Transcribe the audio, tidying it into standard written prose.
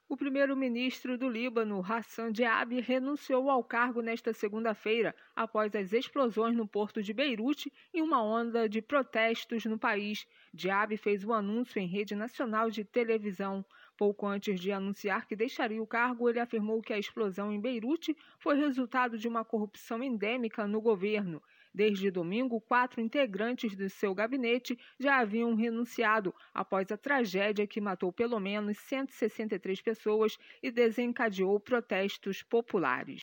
O primeiro-ministro do Líbano, Hassan Diab, renunciou ao cargo nesta segunda-feira, após as explosões no porto de Beirute e uma onda de protestos no país. Diab fez o anúncio em rede nacional de televisão. Pouco antes de anunciar que deixaria o cargo, ele afirmou que a explosão em Beirute foi resultado de uma corrupção endêmica no governo. Desde domingo, 4 integrantes do seu gabinete já haviam renunciado após a tragédia que matou pelo menos 163 pessoas e desencadeou protestos populares.